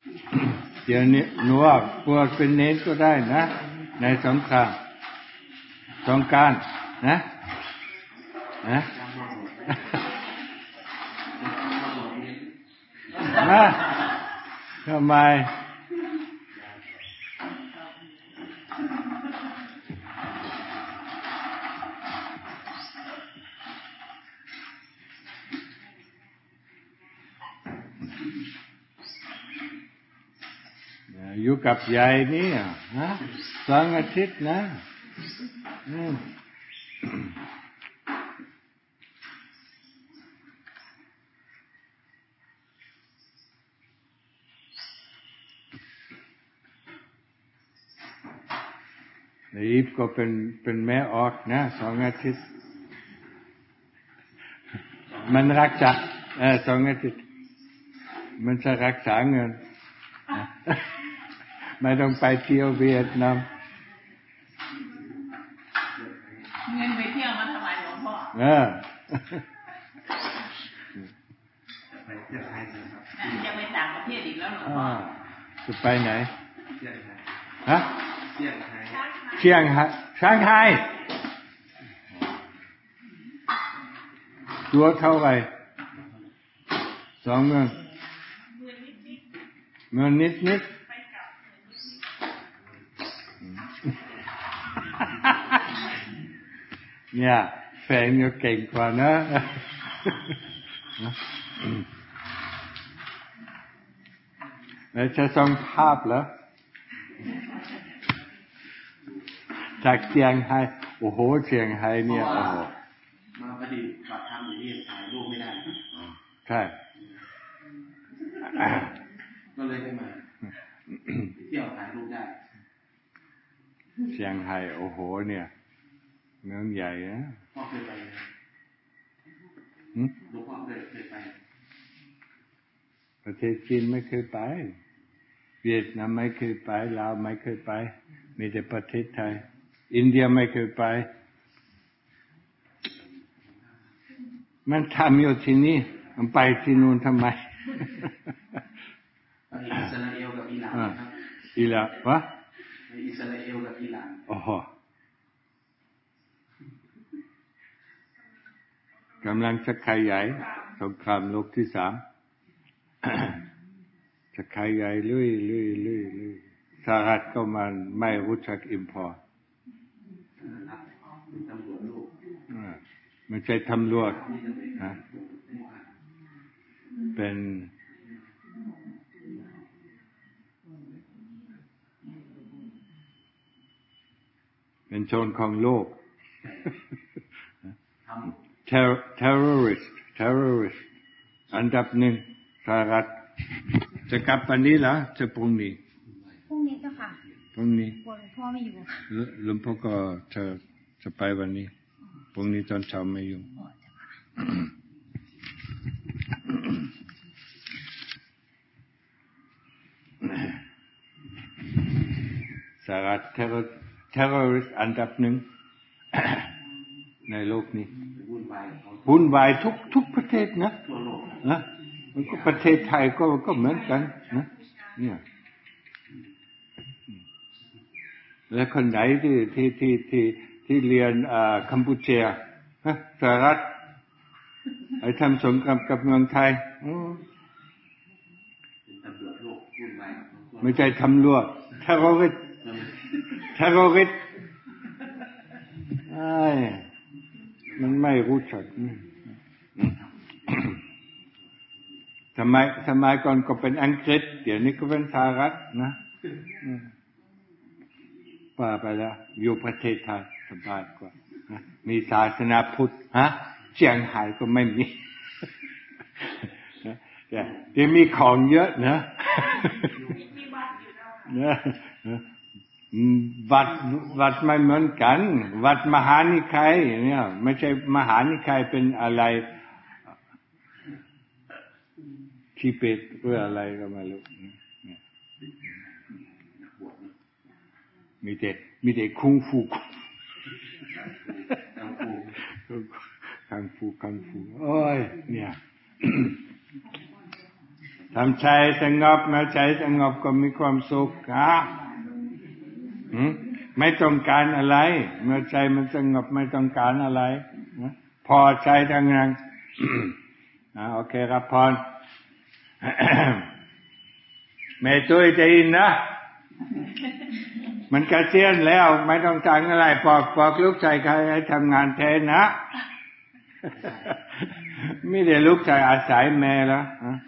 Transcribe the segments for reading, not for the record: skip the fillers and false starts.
เดี๋ยวนี้หนูว่าบวชเป็นเนรก็ได้นะในสงครามสงกรานต์นะทำไมอยู่กับยายนี่นะ2 อาทิตย์นะอีฟก็เป็นแม่ออกนะ2 อาทิตย์มันรักษา2 อาทิตย์มันจะรักษาเงินไม่ต้องไปเที่ยวเวียดนามเงินไปเที่ยวมาทำไมหลวงพ่อจะไปต่างประเทศอีกแล้วหลวงพ่อจะไปไหนฮะเชียงไฮ้ช่างไฮ้ตัวเท่าไหร่2 เมืองเงินนิดเนี่ยแฟนก็เก่งกว่านะแล้วจะส่งภาพเหรอจากเชียงไฮ้โอ้โหเชียงไฮ้เนี่ยโอ้โหมาปฏิบัติธรรมอยู่นี่ถ่ายรูปไม่ได้ใช่ก็เลยไม่มาเที่ยวถ่ายรูปได้เชียงไฮ้โอ้โหเนี่ยเมืองใหญ่นะพ่อเคยไปหลวงพ่อเคยไปประเทศจีนไม่เคยไปเวียดนามไม่เคยไปลาวไม่เคยไปมีแต่ประเทศไทยอินเดียไม่เคยไปมันทำอยู่ที่นี่มันไปที่นู่นทำไมอิสราเอลกับอิหร่านครับอิหร่านวะอิสราเอลกับอิหร่านโอ้โหกำลังจะขยายสงครามโลกที่ 3จะขยายเรื่อยสหรัฐก็มันไม่รู้จักอิมพอร์ตไม่ใช่ตำรวจนะเป็นโจรของโลกterrorist อันดับ 1สหรัฐจะกลับวันนี้เหรอจะพรุ่งนี้เจ้าค่ะพรุ่งนี้หลวงพ่อไม่อยู่หลวงพ่อก็จะไปวันนี้พรุ่งนี้ตอนเช้าไม่อยู่สหรัฐterrorist อันดับ 1ในโลกนี้วุ่นวายทุกประเทศนะมันก็ประเทศไทยก็เหมือนกันนะเนี่ยแล้วคนไหนที่เรียนกัมพูชาสหรัฐไอ้ทำสงครามกับเมืองไทยไม่ใช่ตำรวจterrorist มันไม่รู้จักสมัยก่อนก็เป็นอังกฤษเดี๋ยวนี้ก็เป็นสหรัฐนะว่าไปแล้วอยู่ประเทศไทยสบายกว่านะมีศาสนาพุทธเชียงไฮ้ก็ไม่มีแต่มีของเยอะนะวัดไม่เหมือนกันวัดมหานิกายเนี่ยไม่ใช่มหานิกายเป็นอะไรที่เป็ดหรืออะไรก็ไม่รู้มีแต่คุงฟูคังฟูโอ้ยเนี่ยททำใจสงบเมื่อใจสงบก็มีความสุขไม่ต้องการอะไรเมื่อใจมันสงบไม่ต้องการอะไรพอใจทั้งนั้นโอเคครับพรแม่ตุ้ยใจอินนะมันเกษียณแล้วไม่ต้องการอะไรบอกลูกชายใครให้ทำงานแทนนะไม่ได้ลูกชายอาศัยแม่แล้ว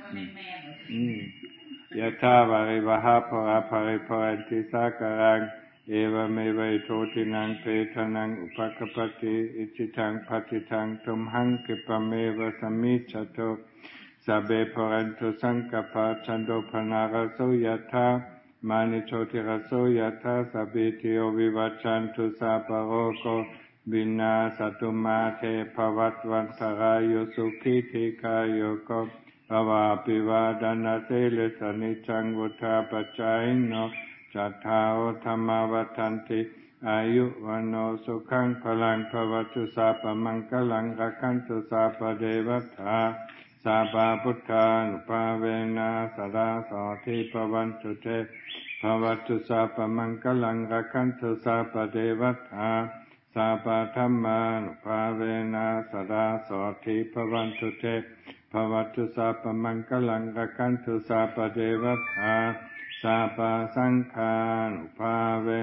ยะถาวาริวหาภวะภริภวันติสาการังเอวเมวัยโทตินังเปทานังอุปกปติอิจิตังปฏิตังตุมหังกิปะเมวะสมิจฉโตสัพเพปะรันตุสังกปะชันโดปนาราโสยะถามานิโชติราโสยะถาสัพพิติโยวิวัชชันตุสัพพะโรโควินาศตุมาเทภวัตวันตรายโยสุขิธิกายโยโกภวะปิวาดานาเสเลสนิจังวุธาปัจจายโนจัตถาธรรมวัฏันติอายุวันโนสุขังพลังภวตุสัพพมังคลังรักขันตุสัพพเดวัฏฐาสัพพพุทธานุภาเวนะสดาโสทิภวันตุเตภวตุสัพพมังคลังรักขันตุสัพพเดวัฏฐาสัพพธัมมานุภาเวนะสดาโสทิภวันตุเตภวตุสัพพมังคลังรักขันตุสัพพเดวัฏฐาสัพพสังฆานุภาเว